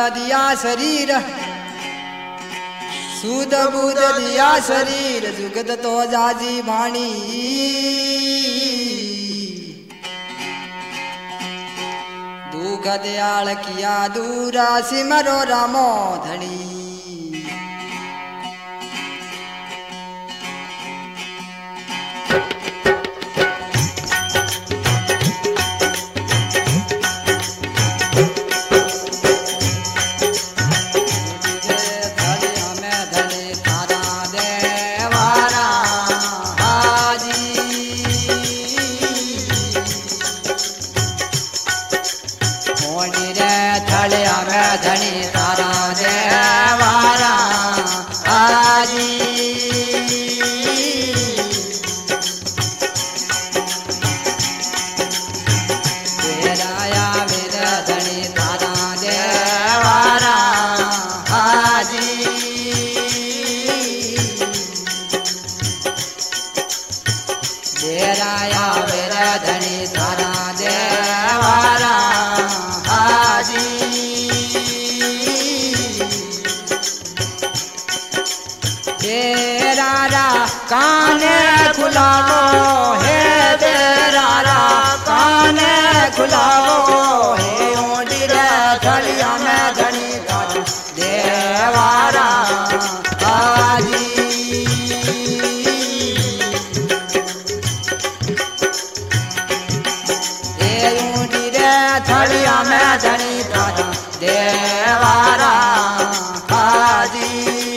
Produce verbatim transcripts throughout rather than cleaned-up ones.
दिया शरीर सुध बुध दिया शरीर जुगत तो जाजी भाणी दुख दयाल किया दूरा सिमरो रामो धनी धनी तारा देवारा आजी तेराया वीर धनी तारा देवारा आजी तेराया वीर धनी तारा देवारा आजी तेरारा काने खुलावो हे तेरारा काने खुलावो हे ओडी रे थलिया में धनी तारा देवारा आजी हे ओडी रे थलिया में धनी तारा देवारा आजी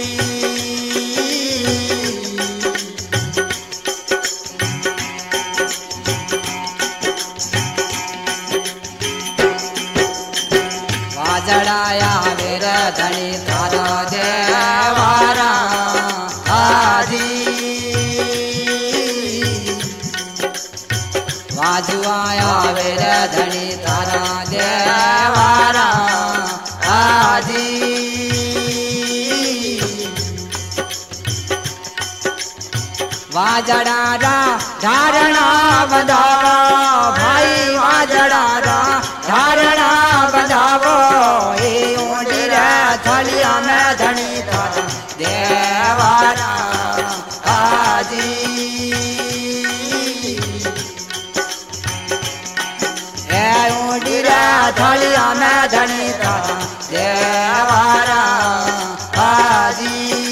जड़ाया वीर धनी तारा देवारा आजी वाजुआया वीर धनी तारा देवारा आजी वाजड़ारा धारणा बधावा भाई वाजड़ारा धारणा बधावो हे ओडी रे थलिया में धनी तारा देवारा आजी हे ओडी रे थलिया में धनी तारा देवारा आजी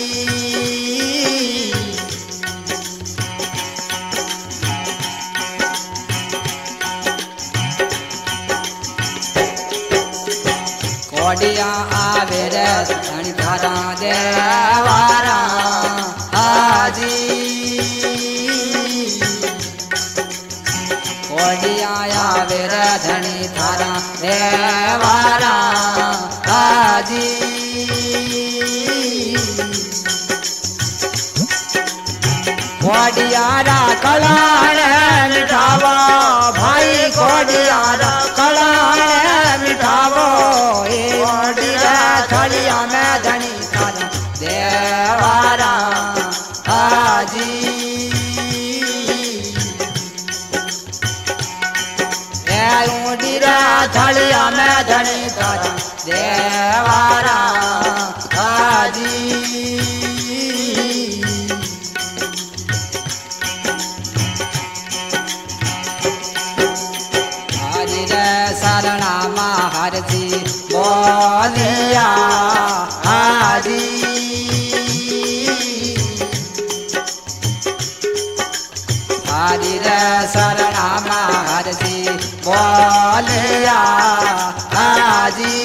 कोडिया आवे रे धनी तारा देवारा आजी कोडिया आवे रे धनी तारा देवारा आजी कोडियारा कलाण मिठावो भाई कोडियारा कलाण मिठावो हे ओडिया थलिया में धनी तारा देवारा आजी हे ओडिया थलिया में धनी तारा देवारा आजी शरणा महर्षि बोलिया आजी हरि रे शरणा महर्षि बोलिया आजी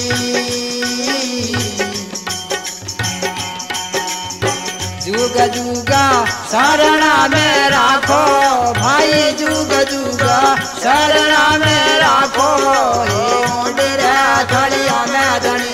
जुग जुगा शरणा में राखो भाई जुग जुगा शरणा में राखो हे ओडी रे थलिया में धनी